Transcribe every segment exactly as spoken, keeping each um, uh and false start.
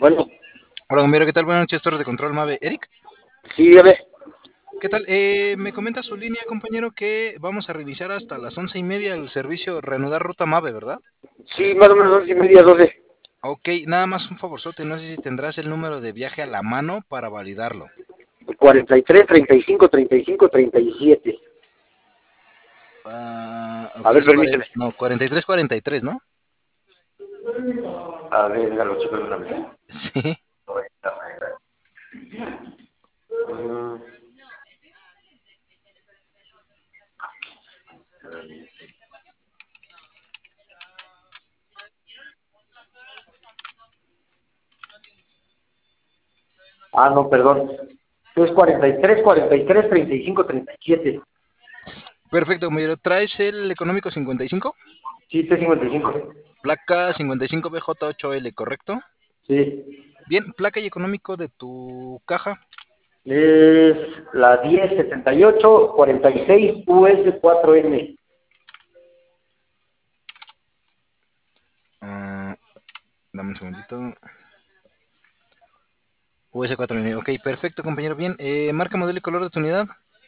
Bueno, Hola, compañero, ¿qué tal? Buenas noches, Torres de Control Mave. ¿Eric? sí, dígame. ¿Qué tal? Eh, me comenta su línea, compañero, que vamos a reiniciar hasta las once y media el servicio Reanudar Ruta Mave, ¿verdad? Sí, más o menos once y media, doce. Ok, nada más un favorzote, no sé si tendrás el número de viaje a la mano para validarlo. cuarenta y tres, treinta y cinco, treinta y cinco, treinta y siete. Ah, A ok, ver, es cuare- permíteme. no, cuarenta y tres cuarenta y tres, ¿no? A ver, déjalo, chico, una vez. Sí. Mm. Ah, no, perdón. Es cuarenta y tres, cuarenta y tres, treinta y cinco, treinta y siete. Perfecto, compañero. ¿Traes el económico cincuenta y cinco? Sí, T cincuenta y cinco. Placa cincuenta y cinco B J ocho L, ¿correcto? Sí. Bien, placa y económico de tu caja. Es la diez setenta y ocho, cuarenta y seis U S cuatro N. Ah, dame un segundito. U S cuatro N, ok, perfecto, compañero. Bien, eh, marca, modelo y color de tu unidad.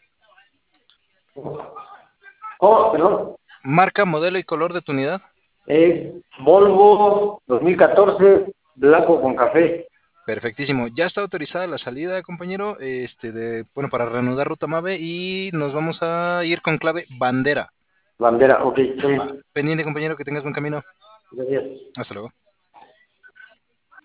Oh, perdón. Marca, modelo y color de tu unidad. Es Volvo dos mil catorce, blanco con café. Perfectísimo. Ya está autorizada la salida, compañero, este, de, bueno, para reanudar ruta Mave y nos vamos a ir con clave bandera. Bandera, ok, sí. Pendiente, compañero, que tengas buen camino. Gracias. Hasta luego.